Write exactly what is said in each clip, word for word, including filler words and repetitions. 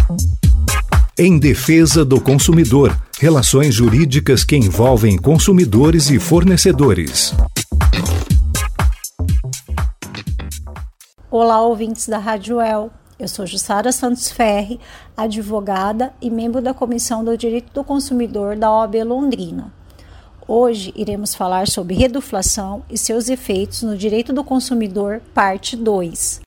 Em defesa do consumidor, relações jurídicas que envolvem consumidores e fornecedores. Olá, ouvintes da Rádio El. Eu sou Jussara Santos Ferri, advogada e membro da Comissão do Direito do Consumidor da O A B Londrina. Hoje iremos falar sobre reduflação e seus efeitos no direito do consumidor, parte dois.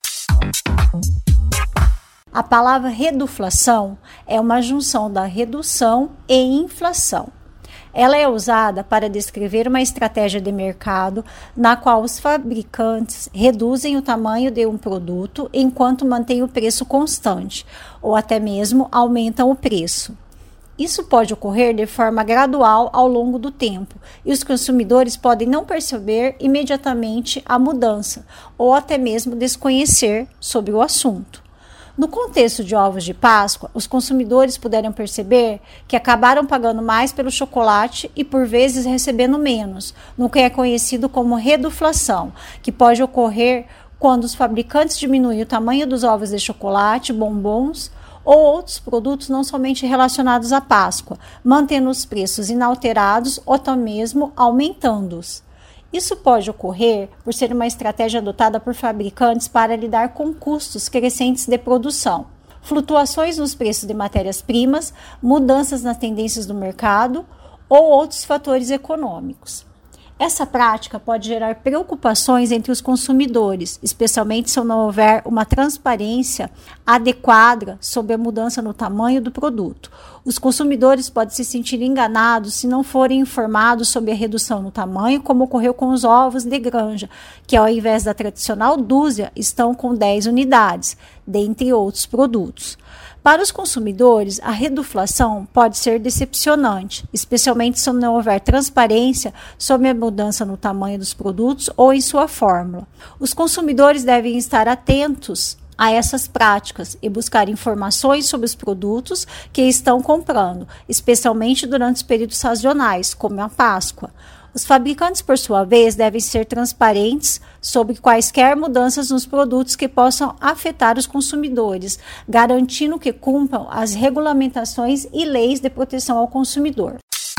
A palavra reduflação é uma junção da redução e inflação. Ela é usada para descrever uma estratégia de mercado na qual os fabricantes reduzem o tamanho de um produto enquanto mantêm o preço constante, ou até mesmo aumentam o preço. Isso pode ocorrer de forma gradual ao longo do tempo, e os consumidores podem não perceber imediatamente a mudança, ou até mesmo desconhecer sobre o assunto. No contexto de ovos de Páscoa, os consumidores puderam perceber que acabaram pagando mais pelo chocolate e, por vezes, recebendo menos, no que é conhecido como reduflação, que pode ocorrer quando os fabricantes diminuem o tamanho dos ovos de chocolate, bombons ou outros produtos não somente relacionados à Páscoa, mantendo os preços inalterados ou até mesmo aumentando-os. Isso pode ocorrer por ser uma estratégia adotada por fabricantes para lidar com custos crescentes de produção, flutuações nos preços de matérias-primas, mudanças nas tendências do mercado ou outros fatores econômicos. Essa prática pode gerar preocupações entre os consumidores, especialmente se não houver uma transparência adequada sobre a mudança no tamanho do produto. Os consumidores podem se sentir enganados se não forem informados sobre a redução no tamanho, como ocorreu com os ovos de granja, que ao invés da tradicional dúzia, estão com dez unidades, dentre outros produtos. Para os consumidores, a reduflação pode ser decepcionante, especialmente se não houver transparência sobre a mudança no tamanho dos produtos ou em sua fórmula. Os consumidores devem estar atentos a essas práticas e buscar informações sobre os produtos que estão comprando, especialmente durante os períodos sazonais, como a Páscoa. Os fabricantes, por sua vez, devem ser transparentes sobre quaisquer mudanças nos produtos que possam afetar os consumidores, garantindo que cumpram as regulamentações e leis de proteção ao consumidor.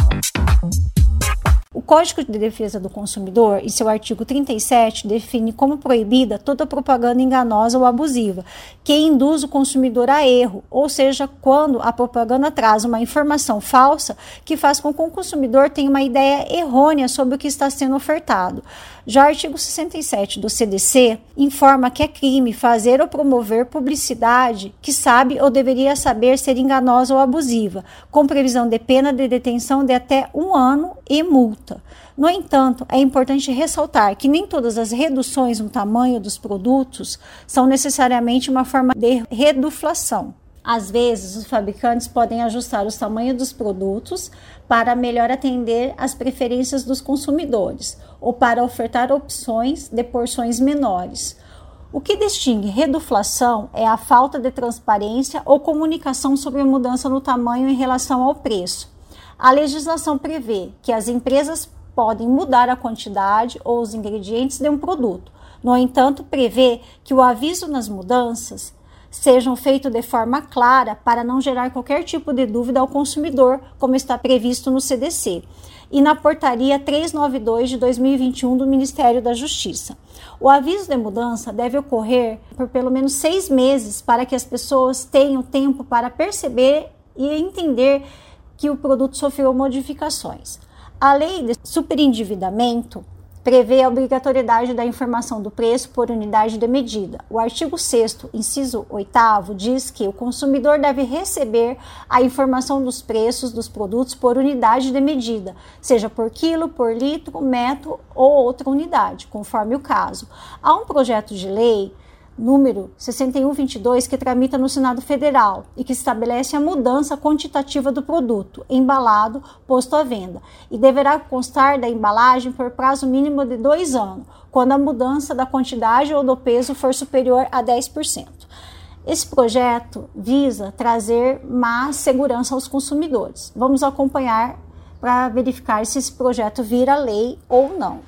O Código de Defesa do Consumidor, em seu artigo trinta e sete, define como proibida toda propaganda enganosa ou abusiva, que induz o consumidor a erro, ou seja, quando a propaganda traz uma informação falsa que faz com que o consumidor tenha uma ideia errônea sobre o que está sendo ofertado. Já o artigo sessenta e sete do C D C informa que é crime fazer ou promover publicidade que sabe ou deveria saber ser enganosa ou abusiva, com previsão de pena de detenção de até um ano e multa. No entanto, é importante ressaltar que nem todas as reduções no tamanho dos produtos são necessariamente uma forma de reduflação. Às vezes, os fabricantes podem ajustar os tamanhos dos produtos para melhor atender às preferências dos consumidores ou para ofertar opções de porções menores. O que distingue reduflação é a falta de transparência ou comunicação sobre a mudança no tamanho em relação ao preço. A legislação prevê que as empresas podem mudar a quantidade ou os ingredientes de um produto. No entanto, prevê que o aviso nas mudanças sejam feitos de forma clara para não gerar qualquer tipo de dúvida ao consumidor, como está previsto no C D C e na Portaria trezentos e noventa e dois de dois mil e vinte e um do Ministério da Justiça. O aviso de mudança deve ocorrer por pelo menos seis meses para que as pessoas tenham tempo para perceber e entender que o produto sofreu modificações. A lei de superendividamento prevê a obrigatoriedade da informação do preço por unidade de medida. O artigo sexto, inciso oitavo, diz que o consumidor deve receber a informação dos preços dos produtos por unidade de medida, seja por quilo, por litro, metro ou outra unidade, conforme o caso. Há um projeto de lei número sessenta e um vinte e dois, que tramita no Senado Federal e que estabelece a mudança quantitativa do produto embalado posto à venda e deverá constar da embalagem por prazo mínimo de dois anos, quando a mudança da quantidade ou do peso for superior a dez por cento. Esse projeto visa trazer mais segurança aos consumidores. Vamos acompanhar para verificar se esse projeto vira lei ou não.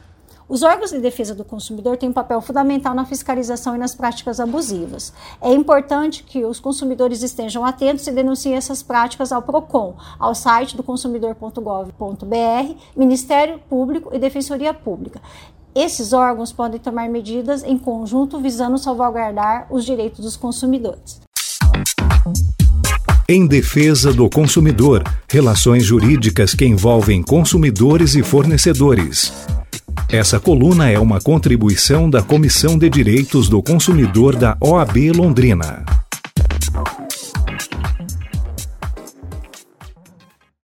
Os órgãos de defesa do consumidor têm um papel fundamental na fiscalização e nas práticas abusivas. É importante que os consumidores estejam atentos e denunciem essas práticas ao PROCON, ao site do consumidor ponto gov ponto br, Ministério Público e Defensoria Pública. Esses órgãos podem tomar medidas em conjunto visando salvaguardar os direitos dos consumidores. Em defesa do consumidor, relações jurídicas que envolvem consumidores e fornecedores. Essa coluna é uma contribuição da Comissão de Direitos do Consumidor da O A B Londrina.